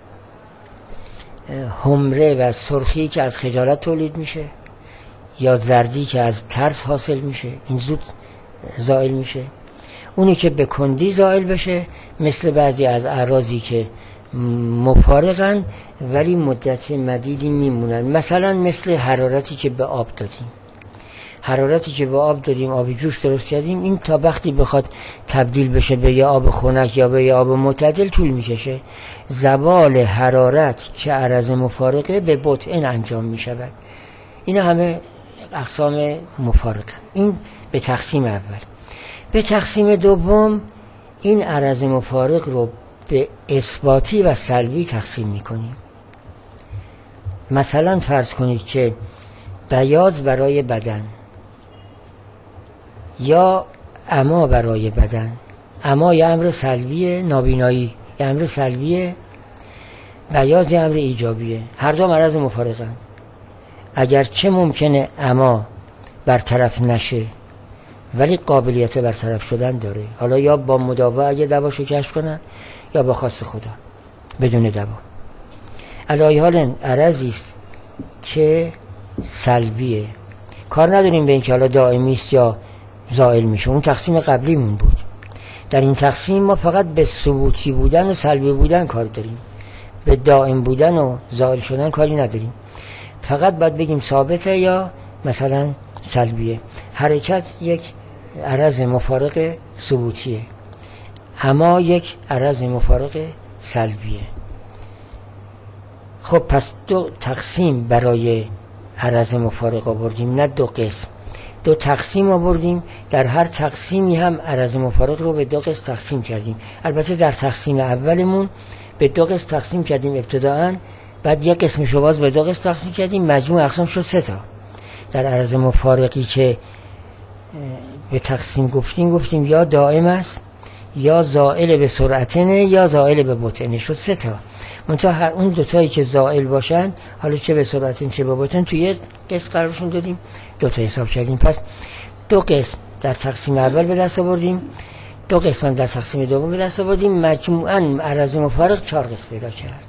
[SPEAKER 1] حمره و سرخی که از خجالت تولید میشه، یا زردی که از ترس حاصل میشه، این زود زائل میشه. اونی که به کندی زائل بشه مثل بعضی از اعراضی که مفارقن ولی مدت مدیدی میمونن، مثلا مثل حرارتی که به آب دادیم. حرارتی که به آب دادیم، آب جوش درست کردیم، این تا وقتی بخواد تبدیل بشه به یه آب خنک یا به یه آب معتدل طول میکشه. زوال حرارت که عرض مفارقه به بطء انجام میشود. این همه اقسام مفارقه. این به تقسیم اول. به تقسیم دوم این عرض مفارق رو به اثباتی و سلبی تقسیم میکنیم. مثلا فرض کنید که بیاض برای بدن یا عما برای بدن. عما یه امر سلبیه، نابینایی یه امر سلبیه، بیاض یه امر ایجابیه. هر دو مرض مفارقن. اگرچه ممکنه عما برطرف نشه ولی قابلیت برطرف شدن داره، حالا یا با مداوا اگه دواشو کشف کنن یا با خواست خدا بدون دوا. علایه حال عرضی است که سلبیه، کار نداریم به اینکه حالا دائمی است یا زائل میشه. اون تقسیم قبلیمون بود. در این تقسیم ما فقط به ثبوتی بودن و سلبی بودن کار داریم، به دائم بودن و زائل شدن کاری نداریم. فقط باید بگیم ثابته یا مثلا سلبیه. حرکت یک عرض مفارق ثبوتیه، اما یک عرض مفارق سلبیه. خب پس دو تقسیم برای عرض مفارق آوردیم، نه دو قسم. دو تقسیم آوردیم، در هر تقسیمی هم عرض مفارق رو به دو قسم تقسیم کردیم. البته در تقسیم اولمون به دو قسم تقسیم کردیم ابتداءً، بعد یک قسمش رو باز به دو قسم تقسیم کردیم، مجموع اقسام شد سه تا. در عرض مفارقی که به تقسیم گفتیم گفتیم یا دائم است، یا زائل به سرعتنه، یا زائل به بطنه، شد سه تا. منتها هر اون دوتایی که زائل باشن، حالا چه به سرعتن چه به بطن، توی یه قسم قرارشون دادیم، دوتا حساب کردیم. پس دو قسم در تقسیم اول به دست آوردیم، دو قسم در تقسیم دوم به دست آوردیم، مجموعاً عرض مفارق چهار قسم پیدا کرد.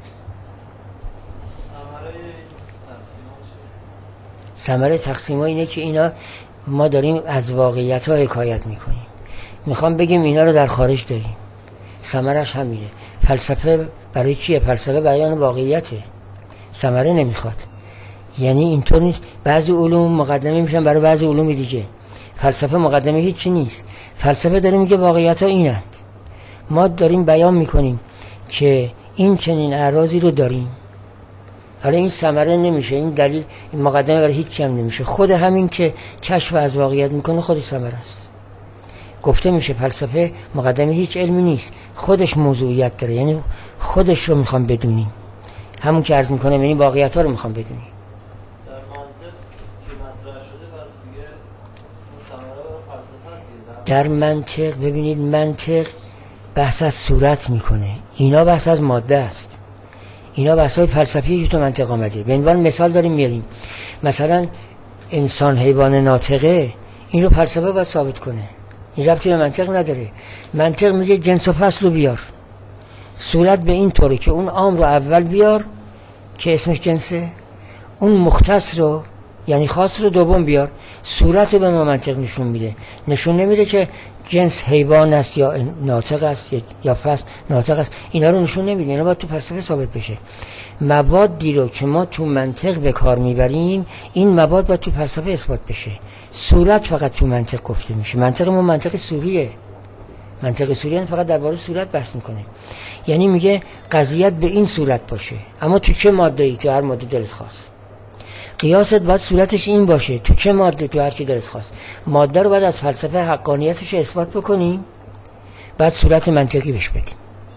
[SPEAKER 1] ثمره تقسیم ها اینه که اینا ما داریم از واقعیت ها حکایت میکنیم، میخوام بگیم اینا رو در خارج داریم، ثمرش همینه. فلسفه برای چیه؟ فلسفه بیان واقعیته، ثمره نمیخواد. یعنی اینطور نیست بعضی علوم مقدمه میشن برای بعضی علوم دیگه، فلسفه مقدمه هیچی نیست. فلسفه داره میگه واقعیت ها اینند، ما داریم بیان میکنیم که این چنین اعراضی رو داریم. حالا این ثمره نمیشه، این دلیل، این مقدمه برای هیچ هم نمیشه. خود همین که کشف از واقعیت میکنه خودش ثمره است. گفته میشه فلسفه مقدمه هیچ علمی نیست، خودش موضوعیت داره، یعنی خودش رو میخوام بدونیم، همون که عرض میکنه، یعنی واقعیت ها رو میخوام بدونیم.
[SPEAKER 3] در منطق که مطرح شده پس دیگه ثمره فلسفه است.
[SPEAKER 1] در منطق ببینید، منطق بحث از صورت میکنه، اینا بحث از ماده است. اینا بحث‌های فلسفی که تو منطق آمده. به عنوان مثال داریم میاریم، مثلا انسان حیوان ناطقه، این رو فلسفه باید ثابت کنه، این ربطی به منطق نداره. منطق میگه جنس و فصل رو بیار، صورت به این طوره که اون عام رو اول بیار که اسمش جنسه، اون مختص رو یعنی خاص رو دوم بیار. صورت رو به ما منطق نشون میده، نشون نمیده که جنس حیوان است یا ناطق است یا فصل ناطق است، اینا رو نشون نمیده، اینا باید تو فلسفه ثابت بشه. موادی رو که ما تو منطق به کار میبریم، این مواد باید تو فلسفه اثبات بشه. صورت فقط تو منطق گفته میشه. منطق ما منطق سوریه، منطق سوری فقط درباره صورت بحث میکنه، یعنی میگه قضیت به این صورت باشه، اما تو چه ماده‌ای؟ تو هر ماده دلت خواست. قیاست باید صورتش این باشه، تو چه ماده؟ تو هر چی دلت خواست. ماده رو باید از فلسفه حقانیتش اثبات بکنی، بعد صورت منطقی بهش بدیم.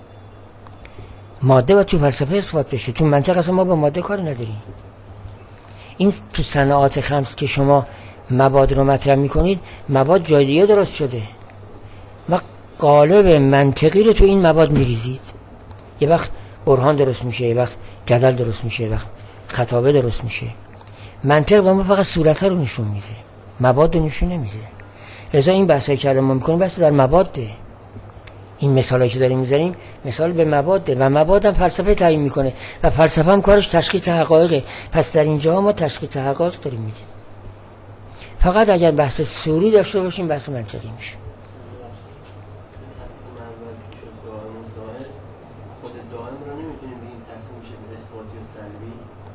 [SPEAKER 1] ماده باید تو فلسفه اثبات بشه، تو منطق اصلا ما با ماده کاری نداریم. این تو صنعات خمس که شما مواد رو مطرح میکنید، مواد جای دیگه درست شده و قالب منطقی رو تو این مواد میریزید. یه وقت برهان درست میشه، یه وقت جدل درست میشه، یه وقت خطابه درست میشه. منطق به ما فقط صورت ها رو نشون میده، مواد رو نشون نمیده. لذا این بحثایی که ما میکنیم بحث در مواده. این مثالی که داریم میذاریم مثال به مواده و مواد هم فلسفه تعیین میکنه و فلسفه هم کارش تشخیص حقایقه. پس در اینجا ما تشخیص حقایق داریم میدیم. فقط اگر بحث سوری داشته باشیم بحث منطقی میشه.
[SPEAKER 3] خود دائم رو نمیتونیم بگیم تقسیم میشه به اثباتی و سلبی.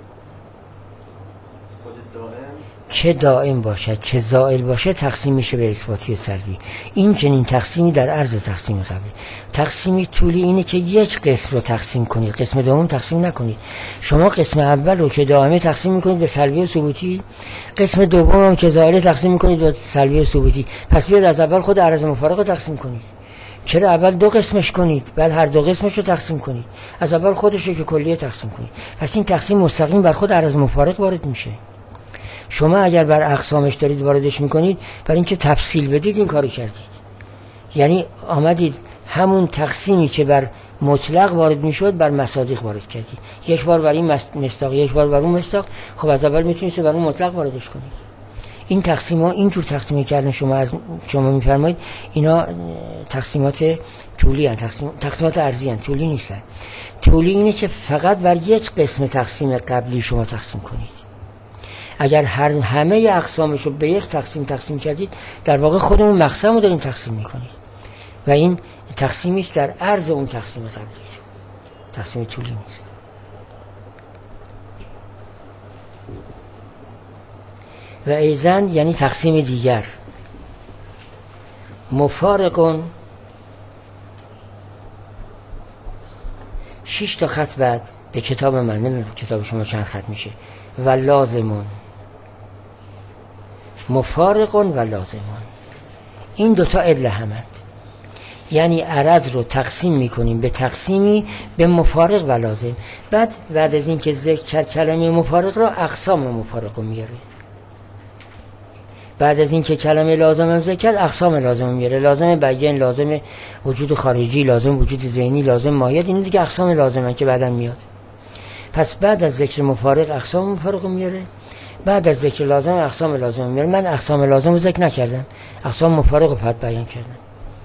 [SPEAKER 3] خود دائم
[SPEAKER 1] چه دائم باشد چه زائل باشه تقسیم میشه به اثباتی و سلبی. این چنین تقسیمی در عرض تقسیم قبلی. تقسیمی طولی اینه که یک قسم رو تقسیم کنید، قسم دوم تقسیم نکنید. شما قسم اول رو که دائمه تقسیم میکنید به سلبی و ثبوتی، قسم دوم رو که زائل تقسیم میکنید به سلبی و ثبوتی. پس بیاید از اول خود عرض مفارق رو تقسیم کنید. چرا اول دو قسمش کنید بعد هر دو قسمش رو تقسیم کنید؟ از اول خودش رو که کلیه تقسیم کنید. پس این تقسیم مستقیم بر خود عرض مفارق وارد میشه. شما اگر بر اقسامش دارید واردش میکنید، برای اینکه تفصیل بدید این کارو کردید. یعنی آمدید همون تقسیمی که بر مطلق وارد میشد بر مصادیق وارد کردید. یک بار بر این مصداق، یک بار بر اون مصداق. خب از اول میتونید بر اون مطلق واردش کنید. این تقسیم‌ها اینجور تقسیم کردن شما از شما میفرمایید اینا تقسیمات طولی هستند، تقسیم تقسیمات ارزی هستند، طولی نیستن. طولی اینه که فقط بر یک قسم تقسیم قبلی شما تقسیم کنید. اگر هر همه اقسامش رو به یک تقسیم تقسیم کردید، در واقع خودمون مقسم رو داریم تقسیم میکنید و این تقسیمی است در عرض اون تقسیم قبلی، تقسیم طولی نیست. و ایزن یعنی تقسیم دیگر، مفارقون شش تا خط بعد به کتاب من، نمیدونم کتاب شما چند خط میشه، و لازمون مفارق و لازمان. این دوتا عله همند، یعنی عرض رو تقسیم میکنیم به تقسیمی به مفارق و لازم. بعد بعد از این که ذکر کرد کلمه مفارق رو، اقسام مفارق رو میاره. بعد از این که کلمه لازم هم ذکر کرد، اقسام لازم رو میاره. لازم بیان، لازم وجود خارجی، لازم وجود ذهنی، لازم ماهیت. این دیگه اقسام لازمه که بعداً میاد. پس بعد از ذکر مفارق اقسام مفارق رو میاره، بعد از ذکر لازم اقسام لازم میاره. من اقسام لازم رو ذکر نکردم، اقسام مفارق رو فقط بیان کردم.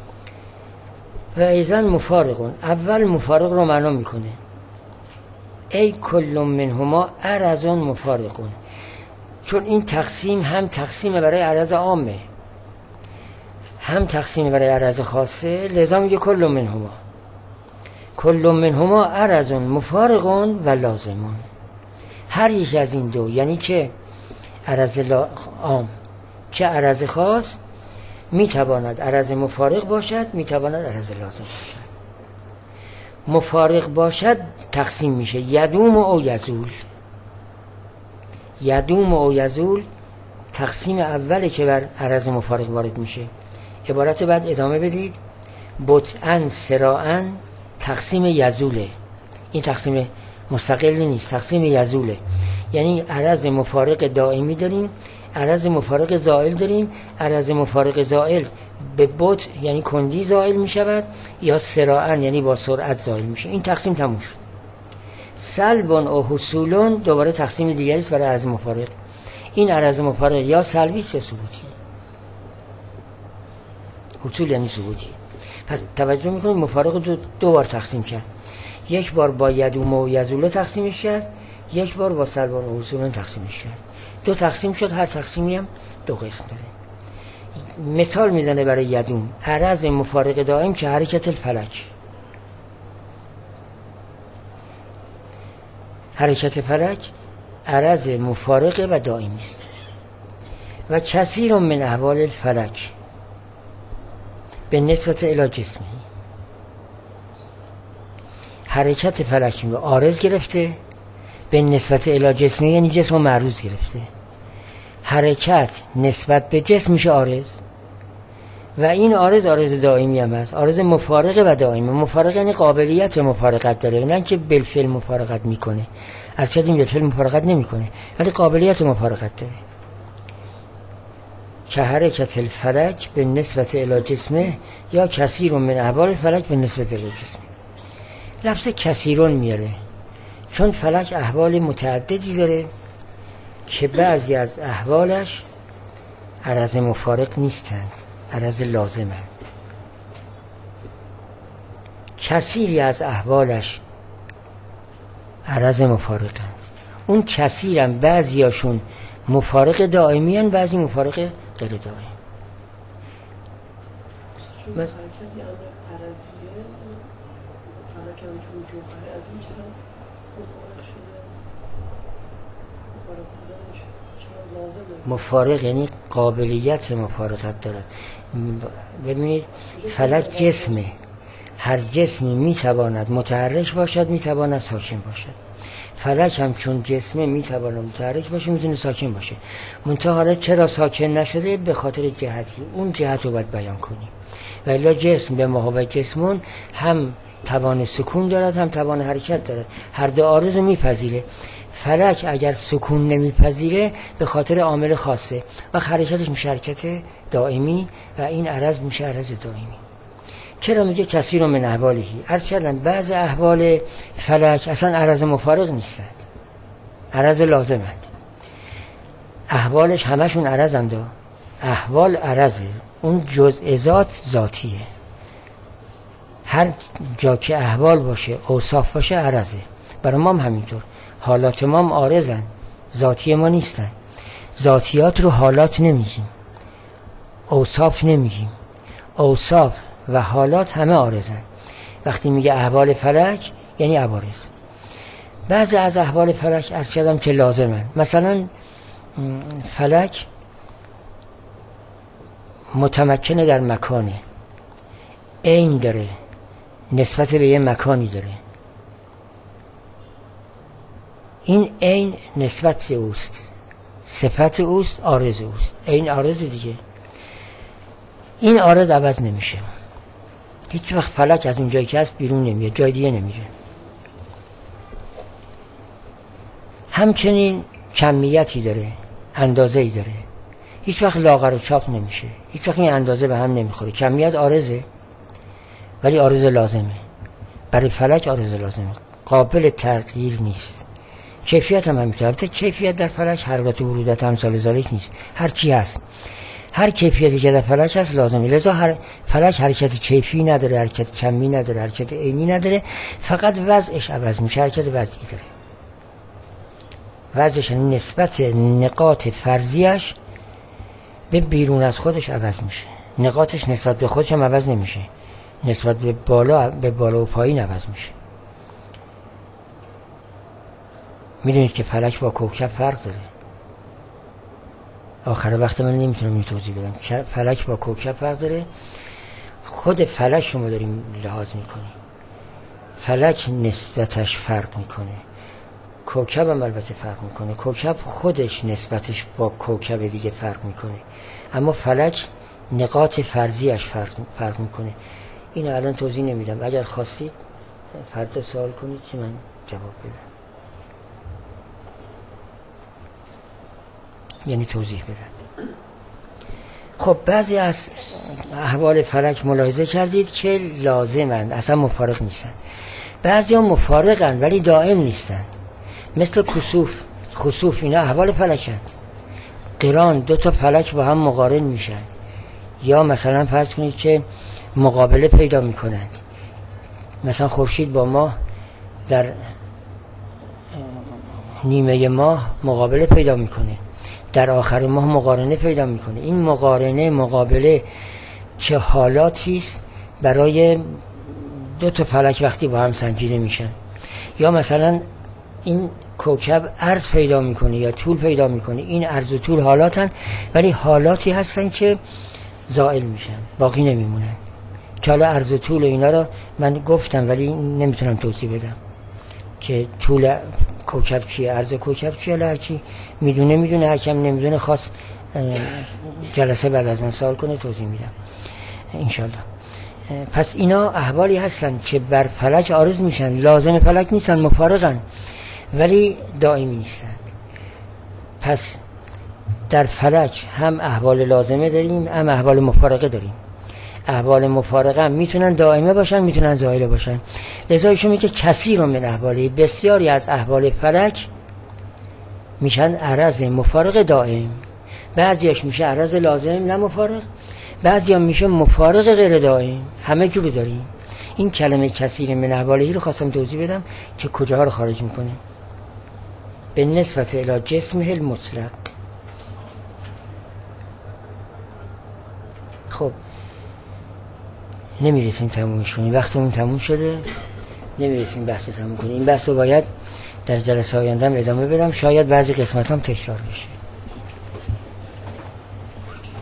[SPEAKER 1] و ایزن مفارقون، اول مفارق رو معنا میکنه ای کل منهما عرضون مفارقون، چون این تقسیم هم تقسیم برای عرض عامه، هم تقسیم برای عرض خاصه، لذا میگه کل منهما. کل منهما عرضون مفارقون و لازمون. هر یک از این دو، یعنی که عرض عام که عرض خاص، میتواند عرض مفارق باشد، میتواند عرض لازم باشد. مفارق باشد تقسیم میشه یدوم او یزول. یدوم او یزول تقسیم اوله که بر عرض مفارق وارد میشه. عبارت بعد ادامه بدید. بطعن سراعن تقسیم یزوله. این تقسیم مستقلی نیست، تقسیم یزوله. یعنی عرض مفارق دائمی داریم، عرض مفارق زائل داریم. عرض مفارق زائل به بط یعنی کندی زائل می شود، یا سراعن یعنی با سرعت زائل میشه. این تقسیم تموم شد. سلبون و حصولون دوباره تقسیم دیگری است برای عرض مفارق. این عرض مفارق یا سلبی است یا ثبوتی. حصول یعنی ثبوتی. پس توجه میکنید مفارق دو, دو بار تقسیم کرد. یک بار با یدوم و یزوله تقسیمش کرد، یک بار با سلبون و حصولون تقسیمش کرد. دو تقسیم شد، هر تقسیمی هم دو قسم داره. مثال میزنه برای یدوم، عرض مفارق دائم که حرکت الفلک. حرکت فلک عرض مفارق و دائمی است. و کثیر من احوال الفلک به نسبت الی جسمی. حرکت فلک رو عارض گرفته، به نسبت الی جسمی یعنی جسم رو معروض گرفته. حرکت نسبت به جسم میشه عارض، و این عارض عارض دائمی هم هست، عارض مفارقه و دائمی. مفارقه یعنی قابلیت مفارقت داره، نه که بالفعل مفارقت میکنه. از چه دیم بالفعل مفارقت نمیکنه، ولی قابلیت مفارقت داره. که حرکت الفلک به نسبت الی جسمه یا کثیر من احوال الفلک به نسبت الی جسمه. لفظ کثیرون میاره چون فلک احوال متعددی داره که بعضی از احوالش عرض مفارق نیستند، عرض لازمند. کثیری از احوالش عرض مفارقند. اون کثیرم بعضیاشون مفارق دائمی هن، بعضی مفارق غیر دائمی.
[SPEAKER 2] چون حرکت یه امر عرضیه، فلک هم چون جوهره از این چرا مفارق شده؟ مفارق بودنش چرا لازمه؟
[SPEAKER 1] مفارق یعنی قابلیت مفارقت دارد. ببینید فلک جسمه، هر جسمی میتواند متحرک باشد، میتواند ساکن باشد. فلک هم چون جسمه میتواند متحرک باشه، میتونه ساکن باشه. منتها حالا چرا ساکن نشده؟ به خاطر جهتی، اون جهت رو باید بیان کنیم. و الا جسم به محابط جسمون هم توان سکون دارد، هم توان حرکت دارد، هر دو عارض میپذیره. فلک اگر سکون نمیپذیره به خاطر عامل خاصه و حرکتش میشه حرکت دائمی و این عرض میشه عرض دائمی. چرا میگه کثیر من احوالهی؟ عرض کردم بعض احوال فلک اصلا عرض مفارق نیستند، عرض لازمند. احوالش همشون عرضند. احوال عرضه، اون جزء ذات ذاتیه. هر جا که احوال باشه، اوصاف باشه، عرضه. برای ما هم همینطور. حالات ما هم عارضن، ذاتی ما نیستن. ذاتیات رو حالات نمیگیم، اوصاف نمیگیم. اوصاف و حالات همه عارضن. وقتی میگه احوال فلک یعنی عوارض. بعضی از احوال فلک از کردم که لازمن. مثلا فلک متمکنه در مکانه، عین داره، نسبت به یه مکانی داره. این عین نسبت به اوست، صفت اوست، عارض اوست. این عارض دیگه. این عارض عوض نمیشه. هیچ وقت فلک از اون جایی که هست بیرون نمیاد، جای دیگه نمیره. همچنین کمیتی داره، اندازه‌ای داره. هیچ وقت لاغر و چاق نمیشه. هیچ وقت این اندازه به هم نمیخوره. کمیت عارضه ولی عارض لازمه. برای فلک عارض لازمه. قابل تغییر نیست. کیفیت هم همینطور. البته کیفیت در فلک حرکت و ورودت امثال ذالک نیست. هر چی هست. هر کیفیتی که در فلک هست لازمه. لذا هر فلک حرکت کیفی نداره، حرکت کمی نداره، حرکت عینی نداره، فقط وضعش عوض میشه. حرکت وضعی داره. وضعش یعنی نسبت نقاط فرضیش به بیرون از خودش عوض میشه. نقاطش نسبت به خودش هم عوض نمیشه. نسبت به بالا به بالا و پایین عوض میشه. میدونید که فلک با کوکب فرق داره. آخر وقت من نمیتونم این توضیح بدم. فلک با کوکب فرق داره. خود فلک شما داریم لحاظ میکنیم. فلک نسبتش فرق میکنه. کوکب هم البته فرق میکنه. کوکب خودش نسبتش با کوکب دیگه فرق میکنه. اما فلک نقاط فرضیش فرق, فرق میکنه. اینو الان توضیح نمیدم. اگر خواستید فردا سوال کنید که من جواب بدم، یعنی توضیح بدم. خب بعضی از احوال فلک ملاحظه کردید که لازمند، اصلا مفارق نیستن. بعضی ها مفارقن ولی دائم نیستن. مثل کسوف، خسوف، اینا احوال فلکند. قران، دو تا فلک با هم مقارن میشن. یا مثلا فرض کنید که مقابله پیدا میکنند. مثلا خورشید با ماه در نیمه ماه مقابله پیدا میکنه، در آخر ماه مقارنه پیدا میکنه. این مقارنه، مقابله چه حالاتی است برای دو تا فلک وقتی با هم سنجیده میشن. یا مثلا این کوکب عرض پیدا میکنه یا طول پیدا میکنه. این عرض و طول حالاتن ولی حالاتی هستن که زائل میشن، باقی نمیمونن. که حالا عرض و طول اینا رو من گفتم ولی نمیتونم توضیح بدم که طول کوکب چیه، عرض کوکب چیه. حالا هرکی میدونه میدونه، هرکم نمیدونه خواست جلسه بعد از من سوال کنه توضیح میدم انشالله. پس اینا احوالی هستن که بر فلک عارض میشن، لازم فلک نیستن، مفارقن ولی دائمی نیستن. پس در فلک هم احوال لازمه داریم هم احوال مفارقه داریم. احوال مفارقه هم میتونن دائمه باشن، میتونن زائله باشن. لذا ایشون میگه کثیر من احوالی، بسیاری از احوال فلک میشن عرض مفارق دائم. بعضیش میشه عرض لازم نه مفارق، بعضی هم میشه مفارق غیر دائم. همه جور داریم. این کلمه کثیر من احوالی رو خواستم توضیح بدم که کجاها رو خارج میکنه. به نسبت الی جسمه المطلق. خب نمیرسیم تمومش کنیم، وقتمون تموم شده، نمیرسیم بحث تموم کنیم. این بحث رو باید در جلسه آینده ادامه بدم، شاید بعضی قسمت هم تکرار بشه.